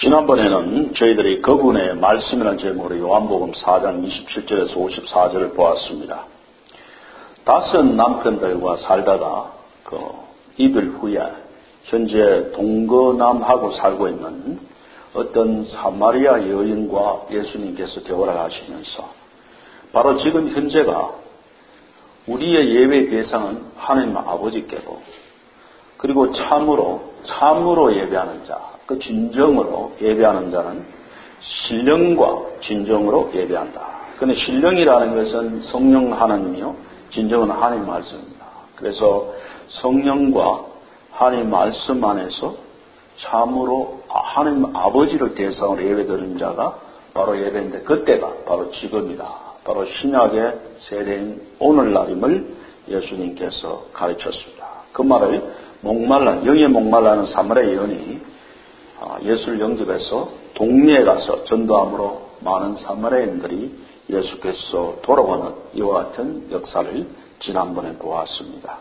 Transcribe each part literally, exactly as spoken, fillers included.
지난번에는 저희들이 거군의 말씀이라는 제목으로 요한복음 사 장 이십칠 절에서 오십사 절을 보았습니다. 다섯 남편들과 살다가 그 이별 후에 현재 동거남하고 살고 있는 어떤 사마리아 여인과 예수님께서 대화를 하시면서 바로 지금 현재가 우리의 예배 대상은 하나님 아버지께고 그리고 참으로 참으로 예배하는 자, 그 진정으로 예배하는 자는 신령과 진정으로 예배한다. 그런데 신령이라는 것은 성령 하나님이요, 진정은 하나님 말씀입니다. 그래서 성령과 하나님 말씀 안에서 참으로 하나님 아버지를 대상으로 예배드리는 자가 바로 예배인데, 그때가 바로 지금이다. 바로 신약의 세대인 오늘날임을 예수님께서 가르쳤습니다. 그 말을 목말라, 영에 목말라는 사마리아 여인이 예수를 영접해서 동네에 가서 전도함으로 많은 사마리아인들이 예수께서 돌아오는 이와 같은 역사를 지난번에 보았습니다.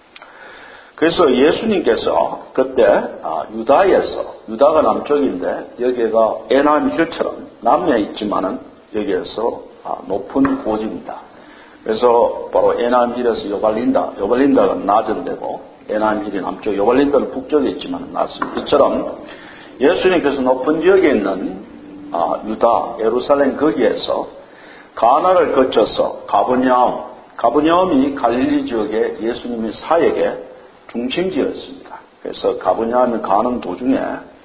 그래서 예수님께서 그때 유다에서, 유다가 남쪽인데 여기가 에나임 힐처럼 남미에 있지만은 여기에서 높은 고지입니다. 그래서 바로 에나임 힐에서 요발린다, 요발린다가 낮은 데고 에나임 힐이 남쪽, 요발린다는 북쪽에 있지만 낮습니다. 이처럼 예수님께서 높은 지역에 있는 유다, 예루살렘 거기에서 가나를 거쳐서 가버냐움, 가버냐움이 갈릴리 지역의 예수님의 사역의 중심지였습니다. 그래서 가버냐움에 가는 도중에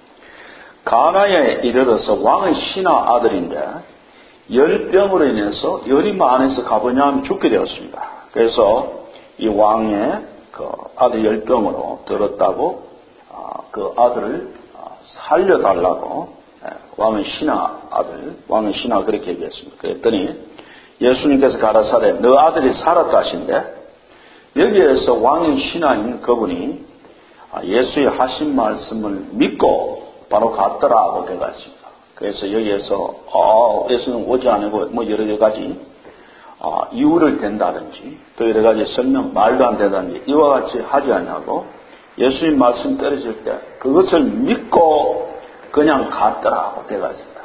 가나에 이르러서 왕의 신하 아들인데 열병으로 인해서 열이 많아서 가버냐움이 죽게 되었습니다. 그래서 이 왕의 그 아들 열병으로 들었다고 그 아들을 살려달라고 왕의 신하 아들, 왕의 신하 그렇게 얘기했습니다. 그랬더니 예수님께서 가라사대 너 아들이 살았다 하신데 여기에서 왕의 신하인 그분이 예수의 하신 말씀을 믿고 바로 갔더라고 되어 있습니다. 그래서 여기에서 아, 예수는 오지 않고 뭐 여러 가지 아, 이유를 댄다든지 또 여러 가지 설명 말도 안 되다든지 이와 같이 하지 않냐고 예수님 말씀 떨어질 때 그것을 믿고 그냥 갔더라고 되어 있습니다.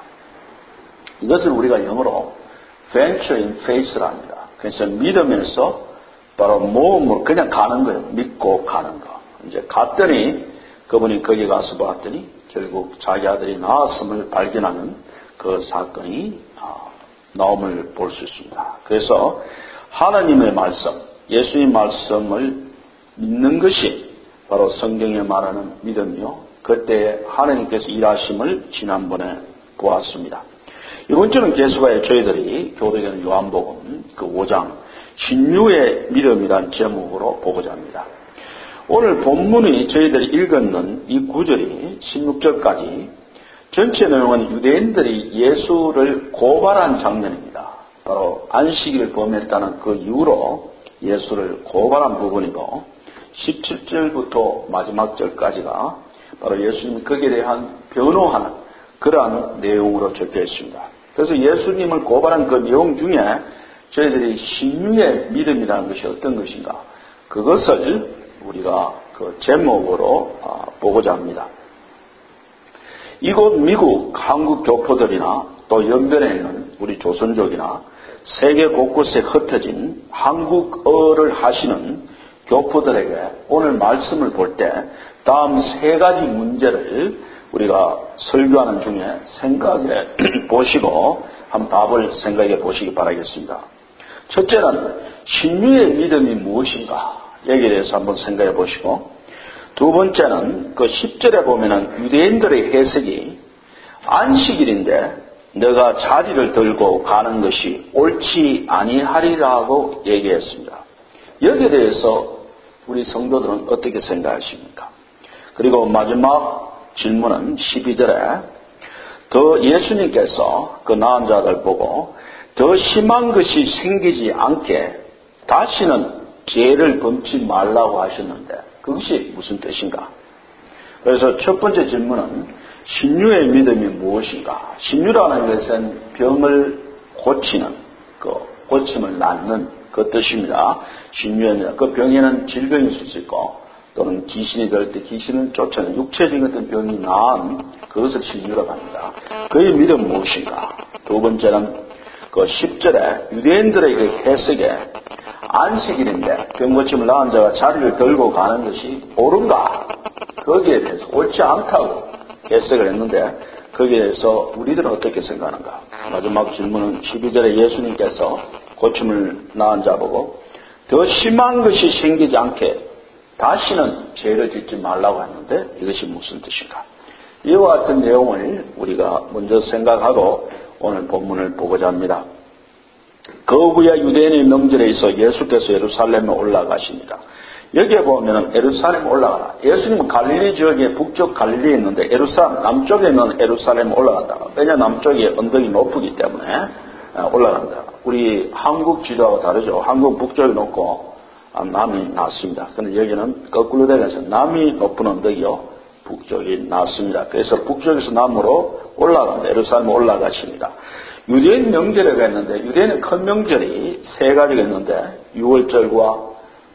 이것을 우리가 영어로 venture in faith랍니다. 그래서 믿으면서 바로 모험으로 그냥 가는 거예요. 믿고 가는 거. 이제 갔더니 그분이 거기 가서 봤더니 결국 자기 아들이 나았음을 발견하는 그 사건이 나옴을 볼 수 있습니다. 그래서 하나님의 말씀, 예수님 말씀을 믿는 것이 바로 성경에 말하는 믿음이요. 그때 하나님께서 일하심을 지난번에 보았습니다. 이번 주는 계속하여 저희들이 교도되는 요한복음 그 오 장 신유의 믿음이란 제목으로 보고자 합니다. 오늘 본문이 저희들이 읽었는 이 구절이 십육 절까지 전체 내용은 유대인들이 예수를 고발한 장면입니다. 바로 안식일을 범했다는 그 이유로 예수를 고발한 부분이고 십칠 절부터 마지막 절까지가 바로 예수님이 거기에 대한 변호하는 그러한 내용으로 적혀 있습니다. 그래서 예수님을 고발한 그 내용 중에 저희들이 신유의 믿음이라는 것이 어떤 것인가 그것을 우리가 그 제목으로 보고자 합니다. 이곳 미국, 한국 교포들이나 또 연변에 있는 우리 조선족이나 세계 곳곳에 흩어진 한국어를 하시는 교포들에게 오늘 말씀을 볼 때 다음 세 가지 문제를 우리가 설교하는 중에 생각해 보시고 한번 답을 생각해 보시기 바라겠습니다. 첫째는 신유의 믿음이 무엇인가 여기에 대해서 한번 생각해 보시고 두 번째는 그 십 절에 보면은 유대인들의 해석이 안식일인데 너가 자리를 들고 가는 것이 옳지 아니하리라고 얘기했습니다. 여기에 대해서 우리 성도들은 어떻게 생각하십니까? 그리고 마지막 질문은 십이 절에 더 예수님께서 그 나은 자들 보고 더 심한 것이 생기지 않게 다시는 죄를 범치 말라고 하셨는데 그것이 무슨 뜻인가? 그래서 첫 번째 질문은 신유의 믿음이 무엇인가? 신유라는 것은 병을 고치는, 그 고침을 낫는 그 뜻입니다. 신유의 믿음. 그 병에는 질병이 있을 수 있고 또는 귀신이 될 때 귀신을 쫓아내는 육체적인 어떤 병이 나은 그것을 신유라고 합니다. 그의 믿음은 무엇인가? 두 번째는 그 십 절에 유대인들의 그 해석에 안식일인데 병고침을 나은 자가 자리를 들고 가는 것이 옳은가? 거기에 대해서 옳지 않다고 해석을 했는데 거기에 대해서 우리들은 어떻게 생각하는가? 마지막 질문은 십이 절에 예수님께서 고침을 나은 자 보고 더 심한 것이 생기지 않게 다시는 죄를 짓지 말라고 했는데 이것이 무슨 뜻인가? 이와 같은 내용을 우리가 먼저 생각하고 오늘 본문을 보고자 합니다. 그 후에 유대인의 명절에 있어 예수께서 예루살렘에 올라가십니다. 여기에 보면 예루살렘 올라가라. 예수님은 갈릴리 지역에 북쪽 갈릴리에 있는데 예루살렘 남쪽에 있는 예루살렘 올라간다. 왜냐 남쪽에 언덕이 높기 때문에 올라간다. 우리 한국 지도하고 다르죠. 한국 북쪽이 높고 남이 낮습니다. 그런데 여기는 거꾸로 되면서 남이 높은 언덕이요 북쪽이 낮습니다. 그래서 북쪽에서 남으로 올라간다. 예루살렘 올라가십니다. 유대인 명절이가 있는데 유대인의 큰 명절이 세 가지가 있는데 유월절과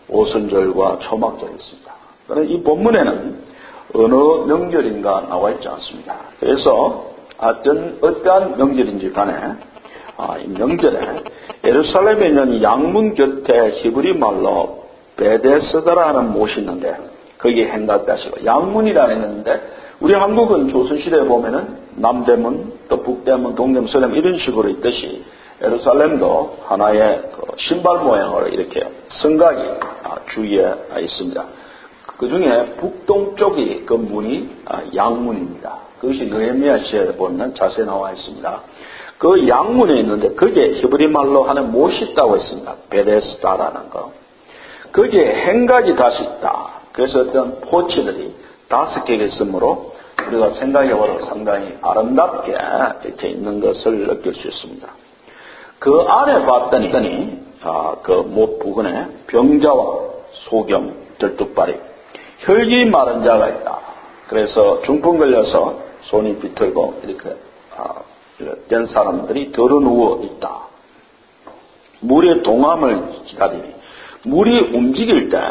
오순절과 초막절이 있습니다. 그런데 이 본문에는 어느 명절인가 나와 있지 않습니다. 그래서 어떤 어떠한 명절인지 간에 아, 이 명절에 예루살렘에 있는 양문 곁에 히브리 말로 베데스다라는 못이 있는데 거기에 행각다시고 양문이라는 있는데 우리 한국은 조선시대에 보면은 남대문 또 북대문 동대문 서대문 이런 식으로 있듯이 예루살렘도 하나의 그 신발 모양으로 이렇게 성곽이 주위에 있습니다. 그 중에 북동쪽이 그 문이 양문입니다. 그것이 느헤미야시에 보면 자세히 나와 있습니다. 그 양문에 있는데 거기에 히브리 말로 하는 못이 있다고 했습니다. 베데스다라는 거. 거기에 행각이 다시 있다. 그래서 어떤 포치들이 다섯 개가 있으므로 우리가 생각해보면 상당히 아름답게 이렇게 있는 것을 느낄 수 있습니다. 그 안에 봤더니 아, 그 못 부근에 병자와 소경, 들뚝발이 혈기 마른 자가 있다. 그래서 중풍 걸려서 손이 비틀고 이렇게 아, 된 사람들이 들어 누워 있다. 물의 동함을 기다리니 물이 움직일 때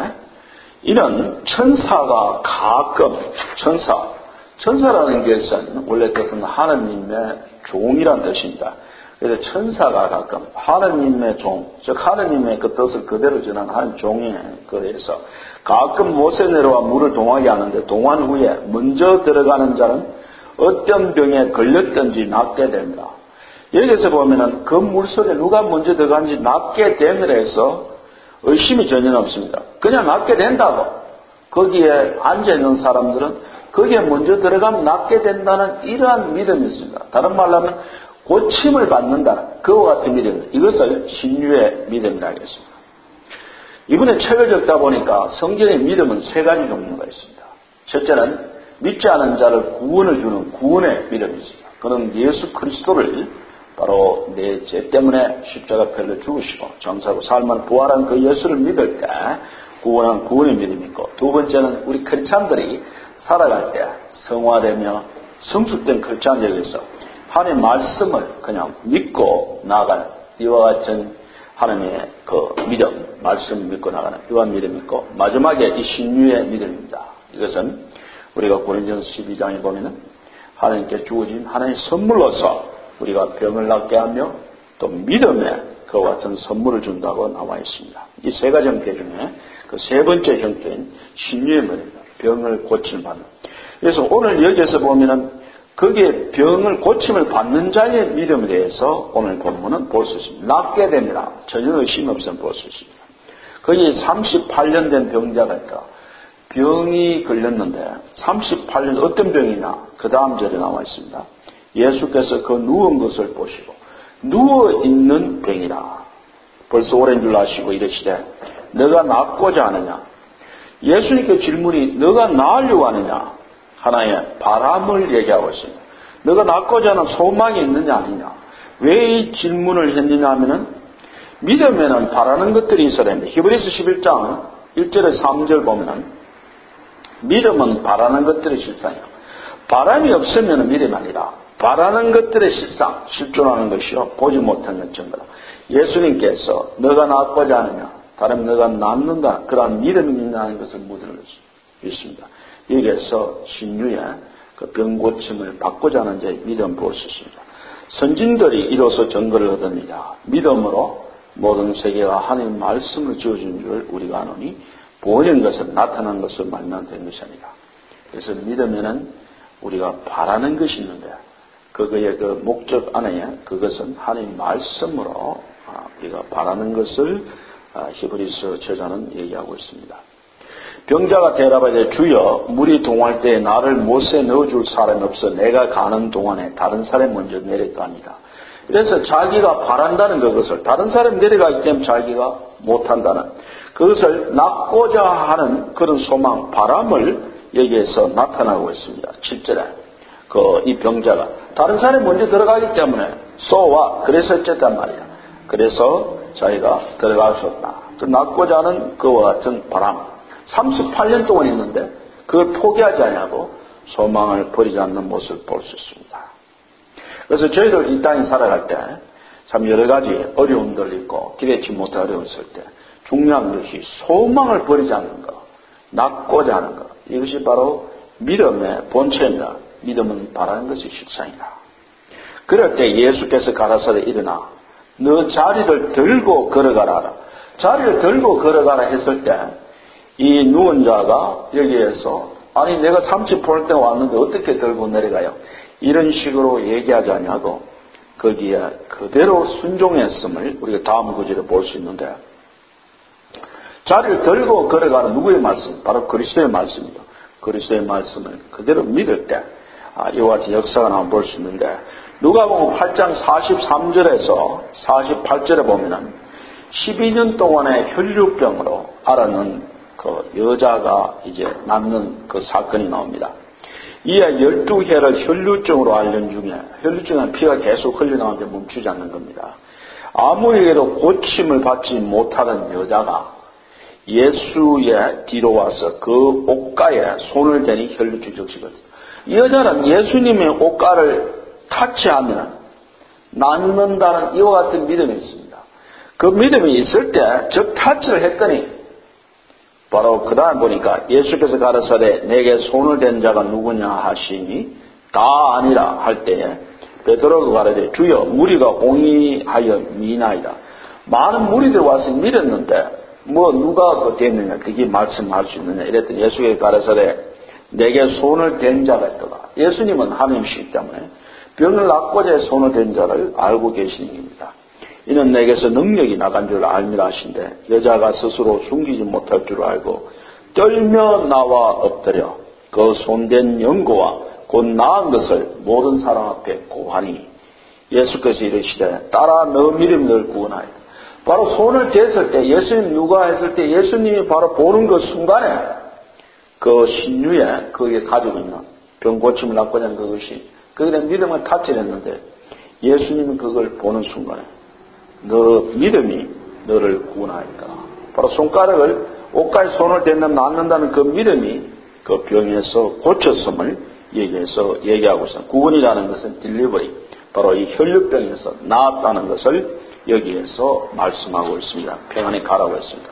이는 천사가 가끔 천사 천사라는 것은 원래 뜻은 하느님의 종이란 뜻입니다. 그래서 천사가 가끔 하느님의 종, 즉 하느님의 그 뜻을 그대로 전하는 종이에 그래서 가끔 못에 내려와 물을 동하게 하는데 동한 후에 먼저 들어가는 자는 어떤 병에 걸렸든지 낫게 됩니다. 여기서 보면은 그 물속에 누가 먼저 들어가는지 낫게 됨이라 해서 의심이 전혀 없습니다. 그냥 낫게 된다고. 거기에 앉아있는 사람들은 거기에 먼저 들어가면 낫게 된다는 이러한 믿음이 있습니다. 다른 말로 하면 고침을 받는다. 그와 같은 믿음. 이것을 신유의 믿음이라고 하겠습니다. 이번에 책을 적다 보니까 성경의 믿음은 세 가지 종류가 있습니다. 첫째는 믿지 않은 자를 구원을 주는 구원의 믿음이 있습니다. 그는 예수 그리스도를 바로 내 죄 때문에 십자가 펴려 죽으시고 장사로 삶을 부활한 그 예수를 믿을 때 구원한 구원의 믿음이 있고 두 번째는 우리 크리스찬들이 살아갈 때 성화되며 성숙된 크리스찬들에서 하나님의 말씀을 그냥 믿고 나아가는 이와 같은 하나님의 그 믿음, 말씀을 믿고 나가는 이와 믿음이 있고 마지막에 이 신유의 믿음입니다. 이것은 우리가 고린도전서 십이 장에 보면은 하나님께 주어진 하나님의 선물로서 우리가 병을 낫게 하며 또 믿음에 그와 같은 선물을 준다고 나와 있습니다. 이 세 가지 형태 중에 그 세 번째 형태인 신유의 믿음입니다. 병을 고침을 받는. 그래서 오늘 여기에서 보면은 거기에 병을 고침을 받는 자의 믿음에 대해서 오늘 본문은 볼 수 있습니다. 낫게 됩니다. 전혀 의심 없으면 볼 수 있습니다. 거기 삼십팔 년 된 병자가 있다. 병이 걸렸는데 삼십팔 년 어떤 병이냐? 그 다음 절에 나와 있습니다. 예수께서 그 누운 것을 보시고 누워있는 병이라. 벌써 오랜 줄 아시고 이러시되 너가 낫고자 하느냐? 예수님께 질문이 너가 나으려고 하느냐? 하나의 바람을 얘기하고 있습니다. 너가 낫고자 하는 소망이 있느냐 아니냐? 왜 이 질문을 했느냐 하면은 믿음에는 바라는 것들이 있어야 됩니다. 히브리서 십일 장 일 절에 삼 절 보면은 믿음은 바라는 것들의 실상이요. 바람이 없으면 믿음이 아니라 바라는 것들의 실상, 실존하는 것이요. 보지 못한 것 정도로. 예수님께서 너가 낫고자 하느냐? 다른 너가 낫는다. 그러한 믿음이 있느냐는 것을 묻는 것입니다. 있습니다. 여기에서 신유의 그 병고침을 받고자 하는 자의 믿음 볼 수 있습니다. 선진들이 이로써 증거를 얻으니라. 믿음으로 모든 세계가 하나님의 말씀을 지어준 줄 우리가 아노니 보이는 것은 나타난 것을 말면 된 것이 아니라. 그래서 믿으면은 우리가 바라는 것이 있는데 그거의 그 목적 안에 그것은 하나님의 말씀으로 우리가 바라는 것을 히브리서 저자는 얘기하고 있습니다. 병자가 대답하되 주여 물이 동할 때에 나를 못에 넣어줄 사람이 없어 내가 가는 동안에 다른 사람이 먼저 내렸다 합니다. 그래서 자기가 바란다는 그것을 다른 사람이 내려가기 때문에 자기가 못한다는 그것을 낳고자 하는 그런 소망, 바람을 여기에서 나타나고 있습니다. 칠 절에 그 이 병자가 다른 사람이 먼저 들어가기 때문에 쏘와 그래서 어쨌단 말이야. 그래서 자기가 들어갈 수 없다. 그 낳고자 하는 그와 같은 바람. 삼십팔 년 동안 있는데 그걸 포기하지 않냐고 소망을 버리지 않는 모습을 볼 수 있습니다. 그래서 저희들 이 땅에 살아갈 때 참 여러 가지 어려움들 있고 기대치 못할 어려움이 있을 때 중요한 것이 소망을 버리지 않는 것, 낳고자 하는 것. 이것이 바로 믿음의 본체입니다. 믿음은 바라는 것이 실상이다. 그럴 때 예수께서 가라사대 일어나 너 자리를 들고 걸어가라. 자리를 들고 걸어가라 했을 때 이 누운 자가 여기에서 아니 내가 삼십팔 때 왔는데 어떻게 들고 내려가요? 이런 식으로 얘기하지 않냐고 거기에 그대로 순종했음을 우리가 다음 구절에 볼 수 있는데 자리를 들고 걸어가는 누구의 말씀? 바로 그리스도의 말씀이죠. 그리스도의 말씀을 그대로 믿을 때 아, 이와 같은 역사가 나오면 볼 수 있는데 누가복음 팔 장 사십삼 절에서 사십팔 절에 보면은 십이 년 동안의 혈류병으로 앓는 그 여자가 이제 낳는 그 사건이 나옵니다. 이에 열두 해를 혈류증으로 앓는 중에 혈류증은 피가 계속 흘러나오는데 멈추지 않는 겁니다. 아무에게도 고침을 받지 못하던 여자가 예수의 뒤로 와서 그 옷가에 손을 대니 혈류증 적시거든요. 이 여자는 예수님의 옷가를 타치하면 낫는다는 이와 같은 믿음이 있습니다. 그 믿음이 있을 때 즉 타치를 했더니 바로 그 다음 보니까 예수께서 가라사대 내게 손을 댄 자가 누구냐 하시니 다 아니라 할 때에 베드로가 가라되 주여 무리가 공의하여 미나이다. 많은 무리들 와서 밀었는데 뭐 누가 그 됐느냐 그게 말씀할 수 있느냐 이랬더니 예수께서 가라사대 내게 손을 댄 자가 있더라. 예수님은 하나님이시기 때문에 병을 낫고자 손을 댄 자를 알고 계시는 겁니다. 이는 내게서 능력이 나간 줄 알미라 하신데 여자가 스스로 숨기지 못할 줄 알고 떨며 나와 엎드려 그 손댄 연고와 곧 나은 것을 모든 사람 앞에 고하니 예수께서 이르시되 따라 너 믿음이 널 구원하여 바로 손을 댔을 때 예수님 누가 했을 때 예수님이 바로 보는 그 순간에 그 신유에 거기에 가지고 있는 병고침을 낳고자 하는 그것이 그들의 믿음을 타치했는데 예수님이 그걸 보는 순간에 너 믿음이 너를 구원하니까 바로 손가락을 옷가에 손을 대면 낫는다는 그 믿음이 그 병에서 고쳤음을 얘기해서 얘기하고 있습니다. 구원이라는 것은 딜리버리 바로 이 혈류병에서 나았다는 것을 여기에서 말씀하고 있습니다. 평안히 가라고 했습니다.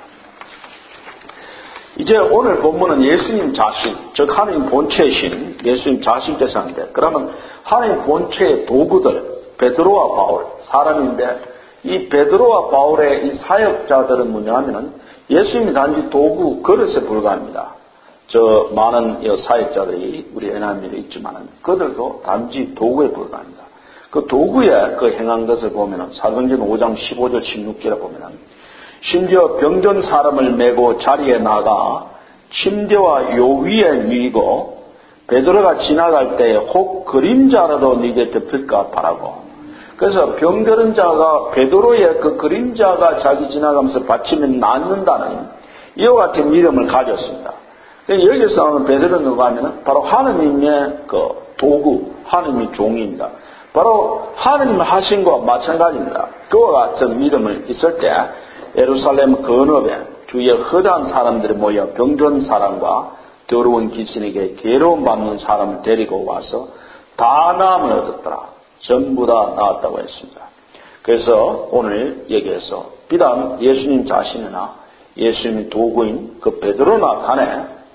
이제 오늘 본문은 예수님 자신 즉 하나님 본체이신 예수님 자신 대상인데 그러면 하나님 본체의 도구들 베드로와 바울 사람인데 이 베드로와 바울의 이 사역자들은 뭐냐 하면은 예수님이 단지 도구, 그릇에 불과합니다. 저 많은 사역자들이 우리 에나미에 있지만은 그들도 단지 도구에 불과합니다. 그 도구에 그 행한 것을 보면은 사도행전 오 장 십오 절 십육 절에 보면은 심지어 병든 사람을 메고 자리에 나가 침대와 요 위에 누이고 베드로가 지나갈 때에 혹 그림자라도 네 곁에 필까 바라고 그래서 병들은 자가 베드로의 그 그림자가 자기 지나가면서 받치면 낫는다는 이와 같은 믿음을 가졌습니다. 여기서 나오는 베드로는 누가 하면 바로 하느님의 그 도구, 하느님의 종입니다. 바로 하느님 하신 것과 마찬가지입니다. 그와 같은 믿음을 있을 때 예루살렘 건업에 주위에 허다한 사람들이 모여 병든 사람과 더러운 귀신에게 괴로움 받는 사람을 데리고 와서 다 나음을 얻었더라. 전부 다 나았다고 했습니다. 그래서 오늘 여기에서 비단 예수님 자신이나 예수님의 도구인 그 베드로나 간에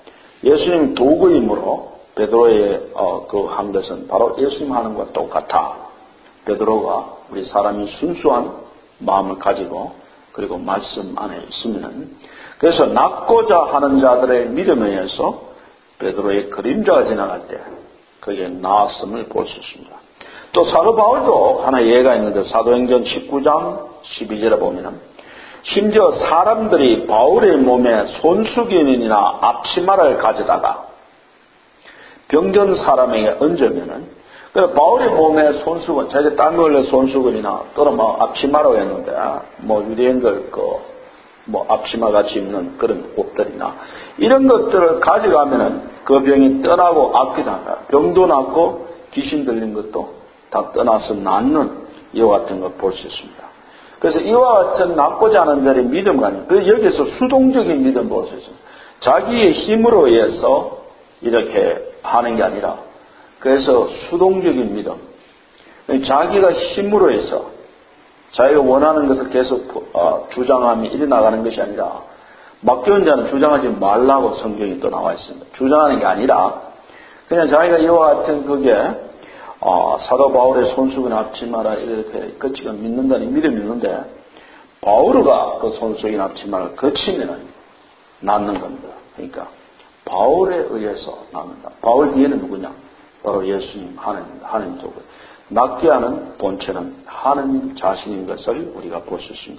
예수님 도구이므로 베드로의 어, 그 한 것은 바로 예수님 하는 것과 똑같아. 베드로가 우리 사람이 순수한 마음을 가지고 그리고 말씀 안에 있으면은 그래서 낫고자 하는 자들의 믿음에 의해서 베드로의 그림자가 지나갈 때 그게 나았음을 볼 수 있습니다. 또 사도 바울도 하나 예가 있는데 사도행전 십구 장 십이 절에 보면은 심지어 사람들이 바울의 몸에 손수건이나 앞치마를 가져다가 병든 사람에게 얹으면은 그래서 바울의 몸에 손수건, 자기 땀이 흘려 손수건이나 또는 뭐 앞치마라고 했는데 뭐 유대인들 그 뭐 앞치마 같이 입는 그런 옷들이나 이런 것들을 가져가면은 그 병이 떠나고 악기다. 병도 낫고 귀신 들린 것도 다 떠나서 낫는 이와 같은 걸 볼 수 있습니다. 그래서 이와 같은 낫고자 하는 자의 믿음과 그 여기서 수동적인 믿음 볼 수 있습니다. 자기의 힘으로 의해서 이렇게 하는 게 아니라 그래서 수동적인 믿음. 자기가 힘으로 해서 자기가 원하는 것을 계속 주장하며 일이 나가는 것이 아니라 맡겨온 자는 주장하지 말라고 성경이 또 나와 있습니다. 주장하는 게 아니라 그냥 자기가 이와 같은 그게 어, 사도 바울의 손수건 앞치마라 이렇게 거치가 믿는다는 믿음이 있는데 바울가 그 손수건 앞치마를 거치면은 낫는 겁니다. 그러니까 바울에 의해서 낫는다. 바울 뒤에는 누구냐? 바로 예수님 하나님, 하나님 도구. 낫게 하는 본체는 하나님 자신인 것을 우리가 볼 수 있습니다.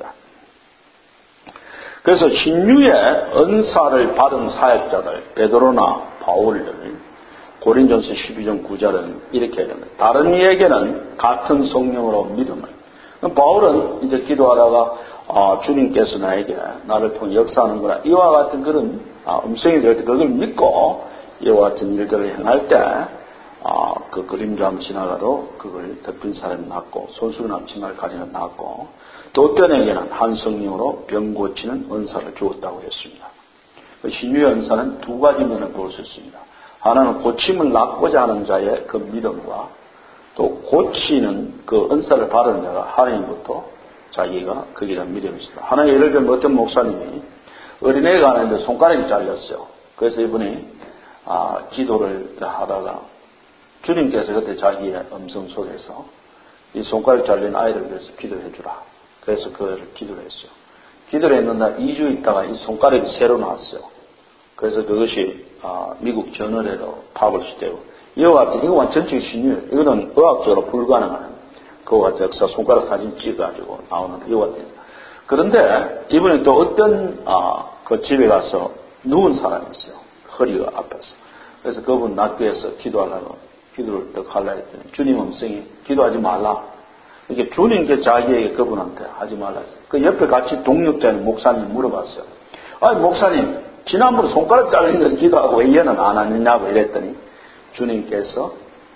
그래서 신유의 은사를 받은 사역자들 베드로나 바울을 고린전서 십이 장 구 절은 이렇게 얘기합니다. 다른 이에게는 같은 성령으로 믿음을. 바울은 이제 기도하다가 아, 주님께서 나에게 나를 통해 역사하는구나. 이와 같은 그런 아, 음성이 될 때 그걸 믿고 이와 같은 일들을 행할 때 아, 그 그림자 한번 지나가도 그걸 덮인 사람이 낫고 손수건 앞치마를 가지는 낫고 또 어떤 에게는 한 성령으로 병 고치는 은사를 주었다고 했습니다. 그 신유의 은사는 두 가지 면을 볼 수 있습니다. 하나는 고침을 낫고자 하는 자의 그 믿음과 또 고치는 그 은사를 받은 자가 하나님부터 자기가 거기에 대한 믿음이 있습니다. 하나 예를 들면 어떤 목사님이 어린애가 하는데 손가락이 잘렸어요. 그래서 이분이 아, 기도를 하다가 주님께서 그때 자기의 음성 속에서 이 손가락 잘린 아이를 위해서 기도해 주라. 그래서 그 애를 기도를 했어요. 기도를 했는데 이 주 있다가 이 손가락이 새로 나왔어요. 그래서 그것이 아, 미국 저널에도 파블리시되고 이와 같은 이거 완전히 신유예요. 이거는 의학적으로 불가능한 그와 같은 역사 손가락 사진 찍어가지고 나오는 이와 같은. 그런데 이번에 또 어떤 아, 그 집에 가서 누운 사람이 있어요. 허리가 아파서. 그래서 그분 낫기 위해서 기도하려고 기도를 딱 하려 했더니 주님 음성이 기도하지 말라. 이게 주님께 자기에게 그분한테 하지 말라 했어요. 그 옆에 같이 동력자인 목사님 물어봤어요. 아니 목사님 지난번에 손가락 잘린 걸 기도하고 왜 얘는 안 하느냐고 이랬더니 주님께서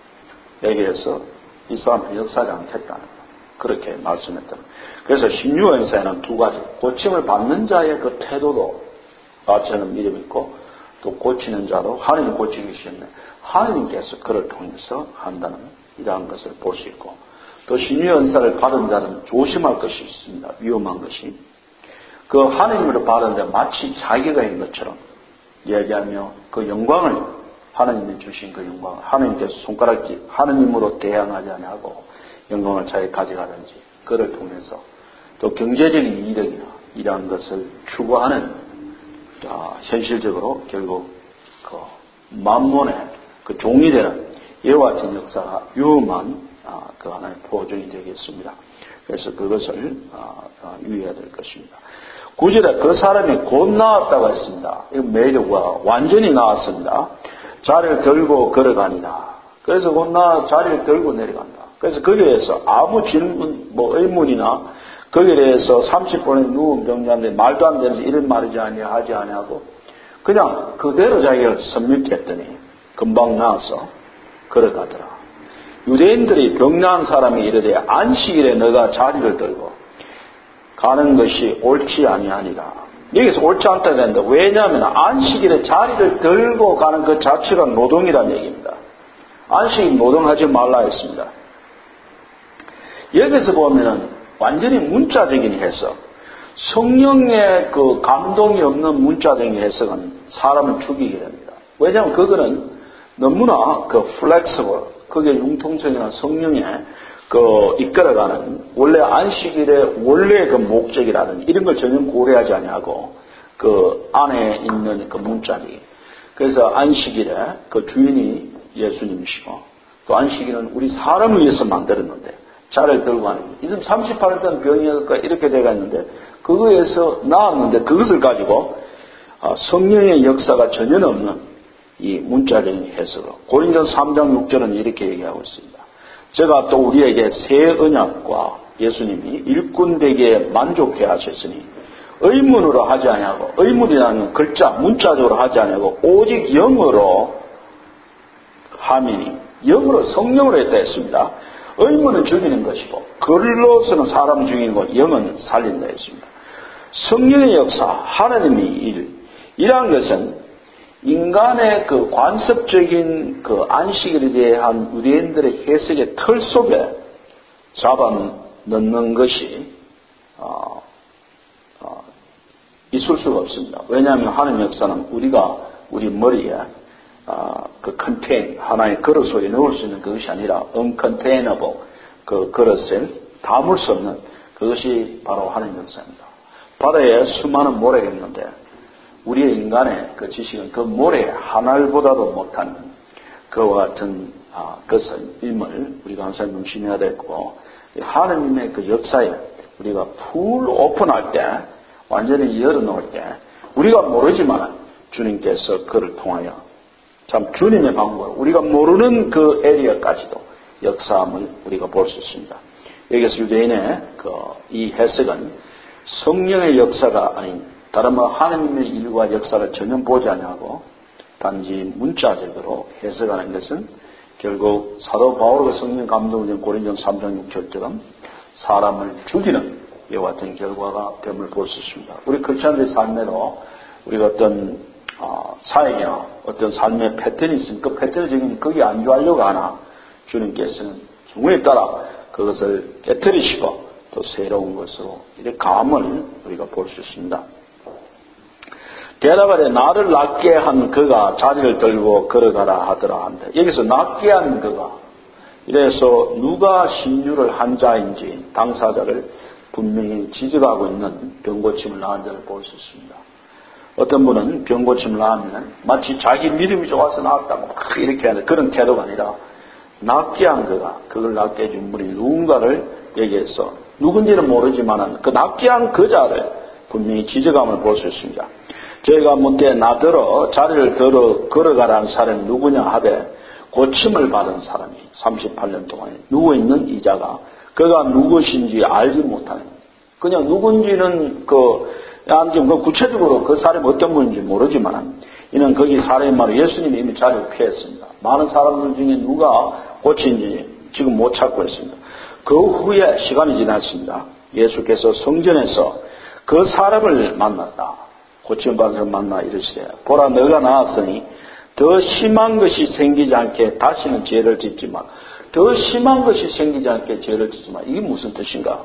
여기에서 이 사람을 역사하지 않겠다는 거예요. 그렇게 말씀했다. 그래서 신유은사에는 두 가지 고침을 받는 자의 그 태도도 저는 믿음 있고 또 고치는 자도 하나님 고치기 시작해 하나님께서 그를 통해서 한다는 이러한 것을 볼 수 있고 또 신유의 은사를 받은 자는 조심할 것이 있습니다. 위험한 것이 그 하나님으로 받은데 마치 자기가 있는 것처럼 얘기하며 그 영광을 하나님이 주신 그 영광을 하나님께서 손가락질 하나님으로 대항하지 아니하고 영광을 자기 가져가든지 그를 통해서 또 경제적인 이득이나 이러한 것을 추구하는 아, 현실적으로 결국 그 만몬의 그 종이 되는 이와 같은 역사가 위험한 아, 그 하나의 표적이 되겠습니다. 그래서 그것을 아, 아, 유의해야 될 것입니다. 구 절에 그 사람이 곧 나았다고 했습니다. 이거 매력과 완전히 나았습니다. 자리를 들고 걸어가니라. 그래서 곧 나 자리를 들고 내려간다. 그래서 거기에서 아무 질문, 뭐 의문이나 거기에 대해서 삼십 분에 누운 병자인데 말도 안 되는 이런 말이지 아니야 하지 아니하고 그냥 그대로 자기가 선명했더니 금방 나와서 걸어가더라. 유대인들이 병나은 사람이 이르되 안식일에 너가 자리를 들고 가는 것이 옳지 아니하니라. 여기서 옳지 않다고 했는데 왜냐하면 안식일에 자리를 들고 가는 그 자체가 노동이라는 얘기입니다. 안식일 노동하지 말라 했습니다. 여기서 보면은 완전히 문자적인 해석, 성령의 그 감동이 없는 문자적인 해석은 사람을 죽이게 됩니다. 왜냐하면 그거는 너무나 그 플렉서블, 그게 융통성이나 성령의 그 이끌어가는 원래 안식일의 원래 그 목적이라든지 이런 걸 전혀 고려하지 아니하고 그 안에 있는 그 문자리. 그래서 안식일에 그 주인이 예수님이시고 또 안식일은 우리 사람을 위해서 만들었는데 자를 들고 하는 거예요. 이제 삼십팔 년 동안 병이었을까 이렇게 돼가 있는데 그거에서 나왔는데 그것을 가지고 성령의 역사가 전혀 없는 이 문자적인 해석으로 고린도서 삼 장 육 절은 이렇게 얘기하고 있습니다. 제가 또 우리에게 새 언약과 예수님이 일꾼되게 만족해 하셨으니 의문으로 하지 아니하고 의문이라는 글자 문자적으로 하지 아니하고 오직 영으로 함이니 영으로 성령으로 했다 했습니다. 의문은 죽이는 것이고 글로서는 사람 죽이는 것 영은 살린다 했습니다. 성령의 역사 하나님의 일 이러한 것은 인간의 그 관습적인 그 안식일에 대한 유대인들의 해석의 틀 속에 잡아 넣는 것이 어, 어, 있을 수가 없습니다. 왜냐하면 하나님의 역사는 우리가 우리 머리에 어, 그 컨테인 하나의 그릇 속에 넣을 수 있는 그것이 아니라 uncontainable 그 그릇을 담을 수 없는 그것이 바로 하나님의 역사입니다. 바다에 수많은 모래가 있는데 우리의 인간의 그 지식은 그 모래 하늘보다도 못한 그와 같은 아, 것을 임을 우리가 항상 명심해야 되고 하나님의 그 역사에 우리가 풀 오픈할 때 완전히 열어놓을 때 우리가 모르지만 주님께서 그를 통하여 참 주님의 방법으로 우리가 모르는 그 에리어까지도 역사함을 우리가 볼 수 있습니다. 여기서 유대인의 그 이 해석은 성령의 역사가 아닌 다른 뭐 하나님의 일과 역사를 전혀 보지 않냐고 단지 문자적으로 해석하는 것은 결국 사도 바울과 성령 감동된 고린도서 삼 장 육 절처럼 사람을 죽이는 이와 같은 결과가 됨을 볼 수 있습니다. 우리 크리스천들의 삶에도 우리가 어떤 어, 사역이나 어떤 삶의 패턴이 있으면 그 패턴을 지금 거기 안주하려고 하나 주님께서는 중에 따라 그것을 깨뜨리시고 또 새로운 것으로 이렇게 감을 우리가 볼 수 있습니다. 대답하되 나를 낫게 한 그가 자리를 들고 걸어가라 하더라 한다. 여기서 낫게 한 그가 이래서 누가 신유를 한 자인지 당사자를 분명히 지적하고 있는 병고침을 낳은 자를 볼 수 있습니다. 어떤 분은 병고침을 낳으면 마치 자기 믿음이 좋아서 낳았다고 막 이렇게 하는 그런 태도가 아니라 낫게 한 그가 그걸 낫게 해준 분이 누군가를 얘기해서 누군지는 모르지만 그 낫게 한 그 자를 분명히 지적함을 볼 수 있습니다. 저희가 문때 나더러 자리를 들어 걸어가라는 사람이 누구냐 하되 고침을 받은 사람이 삼십팔 년 동안에 누워있는 이 자가 그가 누구신지 알지 못하는 그냥 누군지는 그, 그 구체적으로 그 사람이 어떤 분인지 모르지만 이는 거기 사람의 말을 예수님이 이미 자리를 피했습니다. 많은 사람들 중에 누가 고친지 지금 못 찾고 있습니다. 그 후에 시간이 지났습니다. 예수께서 성전에서 그 사람을 만났다. 고침받은 사람 만나 이르시되 보라 너가 나았으니 더 심한 것이 생기지 않게 다시는 죄를 짓지 마. 더 심한 것이 생기지 않게 죄를 짓지 마. 이게 무슨 뜻인가?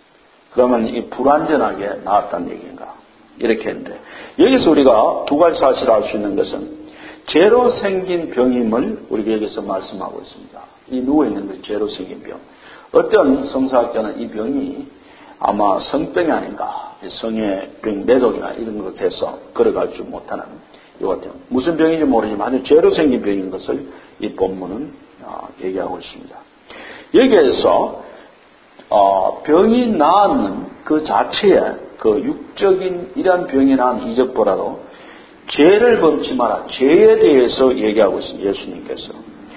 그러면 이 불완전하게 나았다는 얘기인가? 이렇게 했는데 여기서 우리가 두 가지 사실을 알 수 있는 것은 죄로 생긴 병임을 우리가 여기서 말씀하고 있습니다. 이 누워있는 것이 죄로 생긴 병. 어떤 성사학자는 이 병이 아마 성병이 아닌가. 성의 병, 내독이나 이런 것에서 걸어갈 줄 못하는 이와 같은 무슨 병인지 모르지만 아주 죄로 생긴 병인 것을 이 본문은 어, 얘기하고 있습니다. 여기에서 어, 병이 나았는 그 자체에 그 육적인 이러한 병이 난 이적보다도 죄를 범치 마라. 죄에 대해서 얘기하고 있습니다. 예수님께서.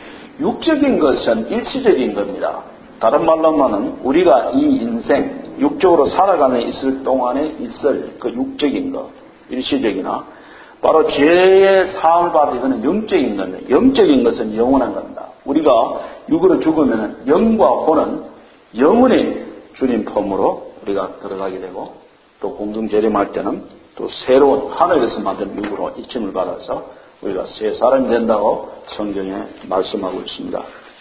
육적인 것은 일시적인 겁니다. 다른 말로 하면 우리가 이 인생 육적으로 살아가는 있을 동안에 있을 그 육적인 것, 일시적이나 바로 죄의 사함을 받을 이거는 영적인 겁니다. 영적인 것은 영원한 겁니다. 우리가 육으로 죽으면 영과 혼은 영원히 주님 품으로 우리가 들어가게 되고 또 공동 재림할 때는 또 새로운 하늘에서 만든 육으로 입침을 받아서 우리가 새 사람이 된다고 성경에 말씀하고 있습니다.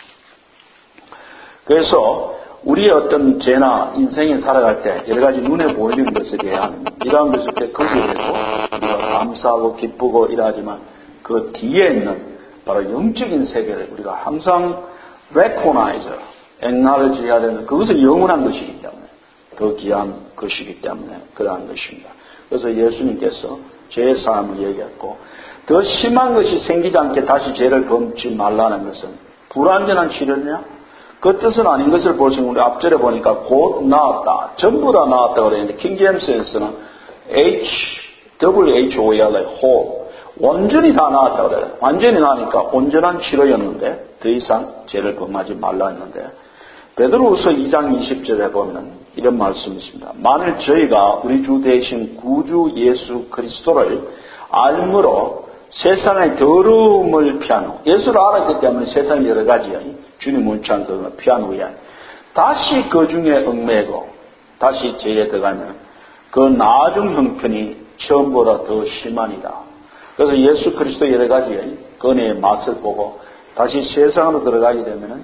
그래서 우리의 어떤 죄나 인생에 살아갈 때 여러 가지 눈에 보이는 것에 대한 이러한 것을 때 거기에 대해서 우리가 감사하고 기쁘고 이러하지만 그 뒤에 있는 바로 영적인 세계를 우리가 항상 recognize, acknowledge 해야 되는 그것은 영원한 것이기 때문에 더 귀한 것이기 때문에 그러한 것입니다. 그래서 예수님께서 죄의 사함을 얘기했고 더 심한 것이 생기지 않게 다시 죄를 범치 말라는 것은 불완전한 치료냐? 그 뜻은 아닌 것을 볼 수 있는 우리 앞절에 보니까 곧 나았다. 전부 다 나았다고 그랬는데 킹제임스에서는 H, W H O E R, whole. 완전히 다 나았다고 그래요. 완전히 나으니까 온전한 치료였는데 더 이상 죄를 범하지 말라 했는데 베드로후서 이 장 이십 절에 보면 이런 말씀이 있습니다. 만일 저희가 우리 주 대신 구주 예수 그리스도를 알므로 세상의 더러움을 피한 후 예수를 알았기 때문에 세상의 여러 가지 주님 원치한 것을 피한 후에 다시 그 중에 얽매고 다시 죄에 들어가면 그 나중 형편이 처음보다 더 심하니라. 그래서 예수 그리스도 여러 가지의 은혜의 맛을 보고 다시 세상으로 들어가게 되면은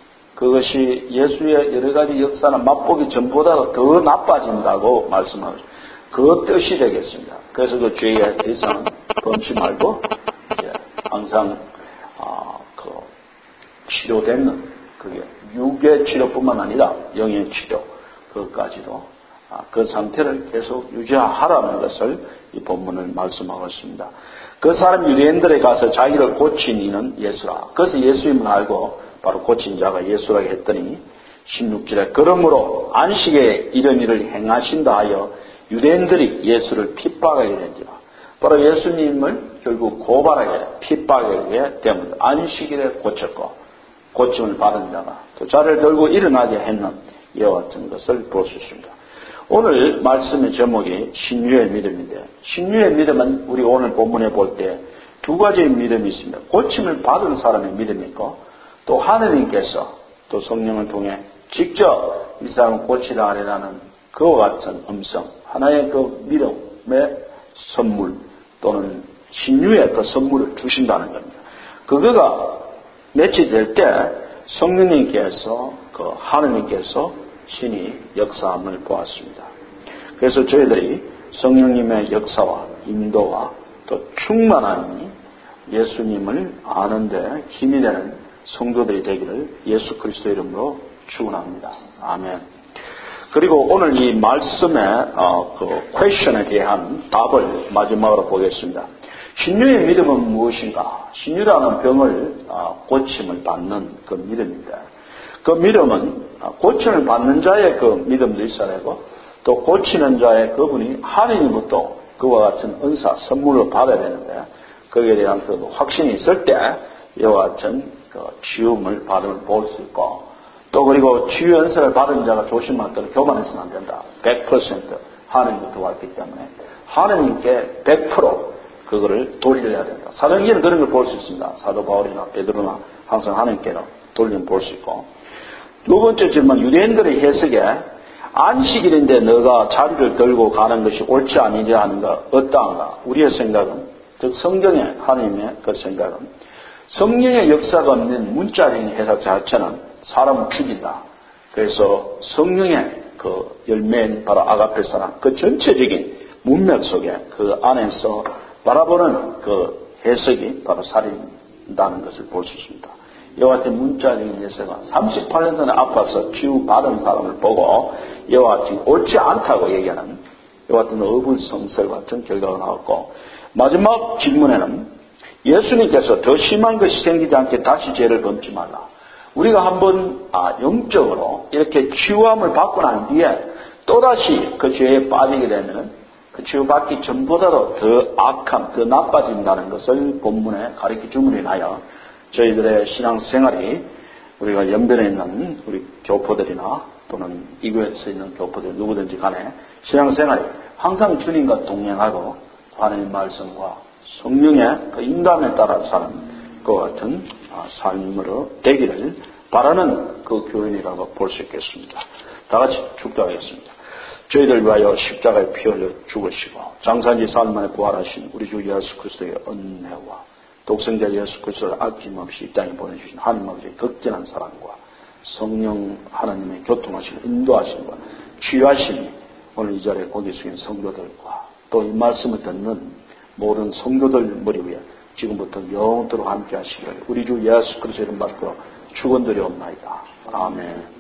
그것이 예수의 여러 가지 역사나 맛보기 전보다 더 나빠진다고 말씀하죠. 그 뜻이 되겠습니다. 그래서 그 죄에 더 이상 범치 말고 이제 항상 아, 그 치료되는 그게 육의 치료뿐만 아니라 영의 치료 그것까지도 아, 그 상태를 계속 유지하라는 것을 이 본문을 말씀하고 있습니다. 그 사람 유대인들에 가서 자기를 고친 이는 예수라. 그래서 예수임을 알고 바로 고친 자가 예수라고 했더니 십육 절에 그러므로 안식에 이런 일을 행하신다 하여 유대인들이 예수를 핍박하게 된지라. 바로 예수님을 결국 고발하게 핍박하게 되면 안식일에 고쳤고 고침을 받은 자가 또 자를 들고 일어나게 했는 이와 같은 것을 볼 수 있습니다. 오늘 말씀의 제목이 신유의 믿음인데 신유의 믿음은 우리 오늘 본문에 볼 때 두 가지의 믿음이 있습니다. 고침을 받은 사람의 믿음이 있고 또 하느님께서 또 성령을 통해 직접 이 사람을 고치라 하리라는 그와 같은 음성 하나의 그 믿음의 선물 또는 신유의 그 선물을 주신다는 겁니다. 그거가 매치될 때 성령님께서 그 하느님께서 신이 역사함을 보았습니다. 그래서 저희들이 성령님의 역사와 인도와 또 충만함이 예수님을 아는데 힘이 되는 성도들이 되기를 예수 그리스도 이름으로 축원합니다. 아멘. 그리고 오늘 이 말씀의 어, 그 퀘션에 대한 답을 마지막으로 보겠습니다. 신유의 믿음은 무엇인가? 신유라는 병을 어, 고침을 받는 그 믿음입니다. 그 믿음은 고침을 받는 자의 그 믿음도 있어야 되고 또 고치는 자의 그분이 하느님부터 그와 같은 은사, 선물을 받아야 되는데 거기에 대한 그 확신이 있을 때 이와 같은 그 치유를 받음을 볼 수 있고 또 그리고 치유 은사를 받은 자가 조심할 때는 교만해서는 안 된다. 백 퍼센트 하느님부터 왔기 때문에 하느님께 백 퍼센트 그거를 돌려야 된다. 사도행전은 그런 걸 볼 수 있습니다. 사도 바울이나 베드로나 항상 하느님께로 돌리면 볼 수 있고 두 번째 질문, 유대인들의 해석에 안식일인데 너가 자리를 들고 가는 것이 옳지 아니냐 하는가 어떠한가? 우리의 생각은, 즉 성경의 하나님의 그 생각은 성령의 역사가 없는 문자적인 해석 자체는 사람을 죽인다. 그래서 성령의 그 열매인 바로 아가페사나 그 전체적인 문맥 속에 그 안에서 바라보는 그 해석이 바로 살인다는 것을 볼 수 있습니다. 이와 같은 문자적인 예서가 삼십팔 년 전에 아파서 치유받은 사람을 보고 이와 같은 옳지 않다고 얘기하는 이와 같은 어불성설 같은 결과가 나왔고 마지막 질문에는 예수님께서 더 심한 것이 생기지 않게 다시 죄를 범치 말라. 우리가 한번 아, 영적으로 이렇게 치유함을 받고 난 뒤에 또다시 그 죄에 빠지게 되면 그 치유받기 전보다도 더 악함, 더 나빠진다는 것을 본문에 가르쳐 줌으로 인하여 저희들의 신앙생활이 우리가 연변에 있는 우리 교포들이나 또는 이 교회에서 있는 교포들 누구든지 간에 신앙생활이 항상 주님과 동행하고 하나님 말씀과 성령의 그 인감에 따라 사는 그와 같은 삶으로 되기를 바라는 그 교인이라고 볼 수 있겠습니다. 다 같이 축도하겠습니다. 저희들 위하여 십자가에 피 흘려 죽으시고 장사지 사흘 만에 부활하신 우리 주 예수 그리스도의 은혜와 독생자 예수 그리스도를 아낌없이 이 땅에 보내주신 하나님 아버지의 극진한 사랑과 성령 하나님의 교통하심, 인도하심과 치유하심이 오늘 이 자리에 거기 숙인 성도들과 또 이 말씀을 듣는 모든 성도들 머리 위에 지금부터 영원토록 함께 하시기를 우리 주 예수 그리스도의 이름 받들어 축원드리옵나이다. 아멘.